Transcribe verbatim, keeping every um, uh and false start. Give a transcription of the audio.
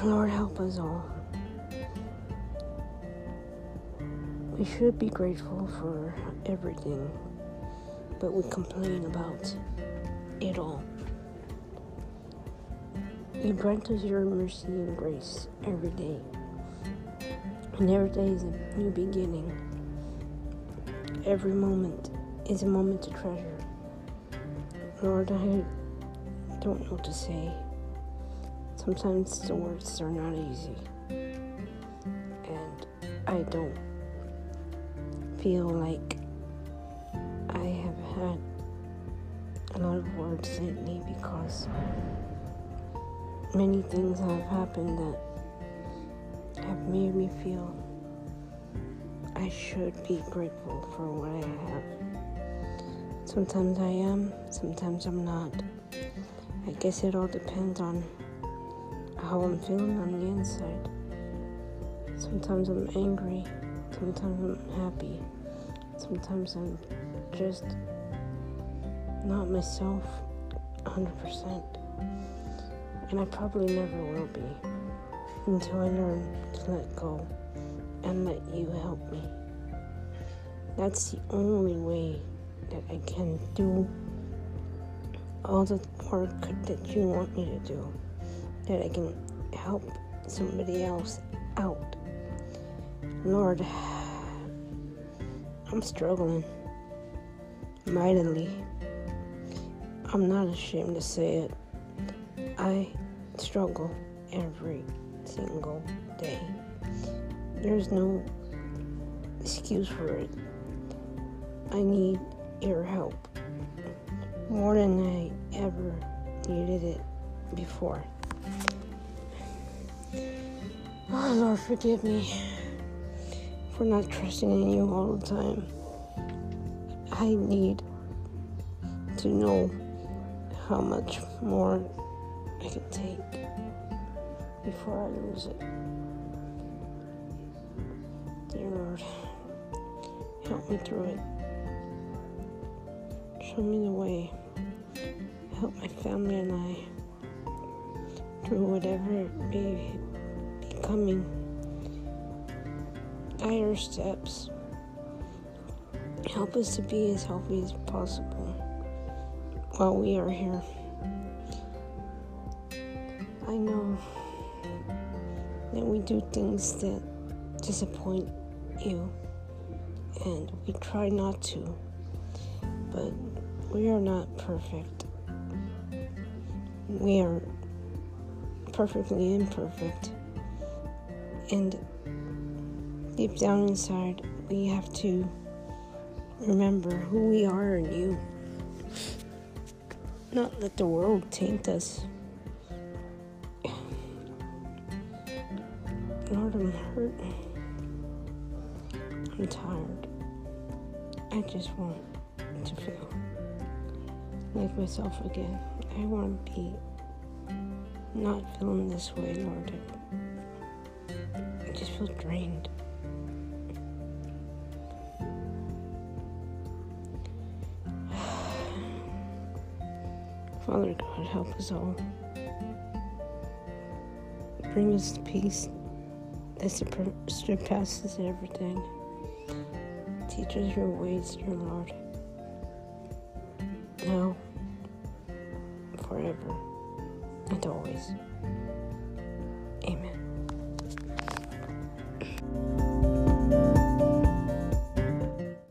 Lord, help us all. We should be grateful for everything, but we complain about it all. You grant us your mercy and grace every day. And every day is a new beginning. Every moment is a moment to treasure. Lord, I don't know what to say. Sometimes the words are not easy. And I don't feel like I have had a lot of words lately because many things have happened that have made me feel I should be grateful for what I have. Sometimes I am, sometimes I'm not. I guess it all depends on how I'm feeling on the inside. Sometimes I'm angry, sometimes I'm happy, sometimes I'm just not myself one hundred percent. And I probably never will be until I learn to let go and let you help me. That's the only way that I can do all the work that you want me to do, that I can help somebody else out. Lord, I'm struggling mightily. I'm not ashamed to say it. I struggle every single day. There's no excuse for it. I need your help more than I ever needed it before. Oh, Lord, forgive me for not trusting in you all the time. I need to know how much more I can take before I lose it. Dear Lord, help me through it. Show me the way. Help my family and I through whatever may be coming. Guide our steps. Help us to be as healthy as possible while we are here. I know that we do things that disappoint you, and we try not to, but we are not perfect. We are perfectly imperfect, and deep down inside, we have to remember who we are in you. Not let the world taint us. Lord, I'm hurt. I'm tired. I just want to feel like myself again. I want to be not feeling this way, Lord. I just feel drained. Father God, help us all. Bring us peace that surpasses everything. Teach us your ways, dear Lord. Now, forever, and always.